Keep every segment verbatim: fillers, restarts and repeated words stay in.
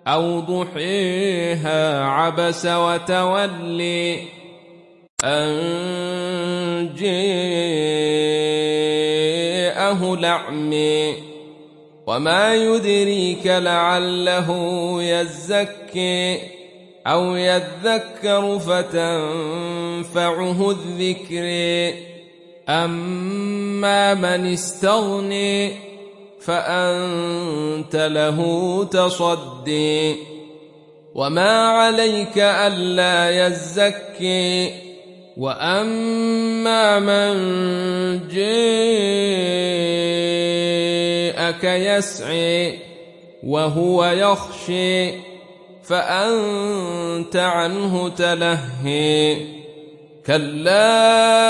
أو ضحيها عبس وتولي أن جاءه الأعمى وما يدريك لعله يزكي أو يذكر فتنفعه الذكر أما من استغني فأنت له تصدي وما عليك ألا يزكي وأما من جاءك يسعي وهو يخشي فأنت عنه تلهي كلا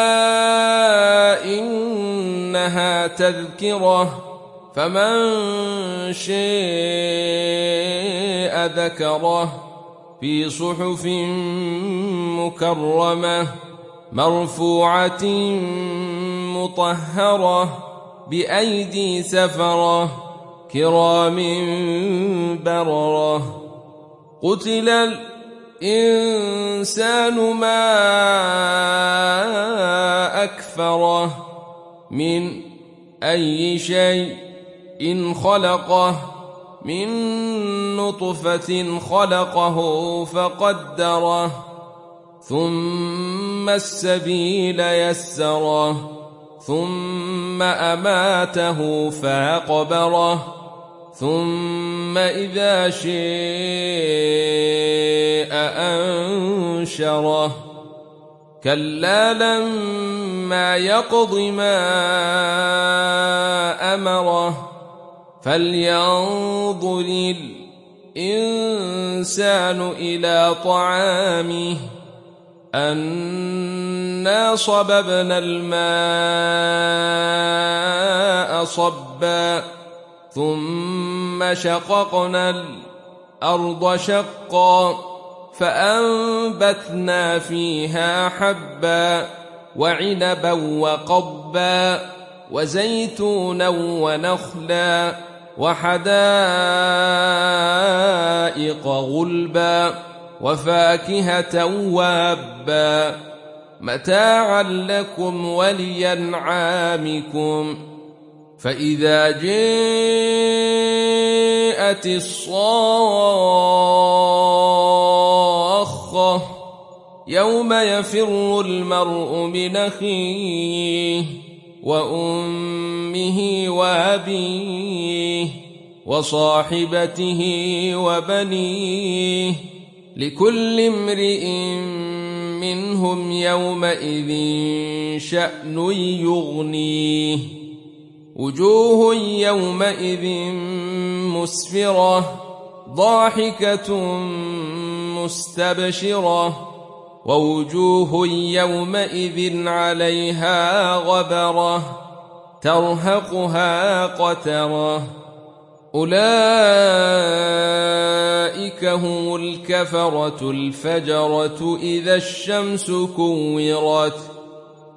إنها تذكرة فمن شاء ذكره في صحف مكرمة مرفوعة مطهرة بأيدي سفرة كرام بررة قتل الإنسان ما أكفره من أي شيء إن خلقه من نطفة خلقه فقدره ثم السبيل يسره ثم أماته فأقبره ثم إذا شاء أنشره كلا لما يقض ما أمره فلينظر الإنسان إلى طعامه أنا صببنا الماء صبا ثم شققنا الأرض شقا فأنبتنا فيها حبا وعنبا وقضبا وزيتونا ونخلا وحدائق غلبا وفاكهة وابا متاعا لكم ولأنعامكم فإذا جاءت الصاخة يوم يفر المرء من أخيه وأمه وأبيه وصاحبته وبنيه لكل امرئ منهم يومئذ شأن يغنيه وجوه يومئذ مسفرة ضاحكة مستبشرة ووجوه يومئذ عليها غبرة ترهقها قترة أولئك هم الكفرة الفجرة إذا الشمس كورت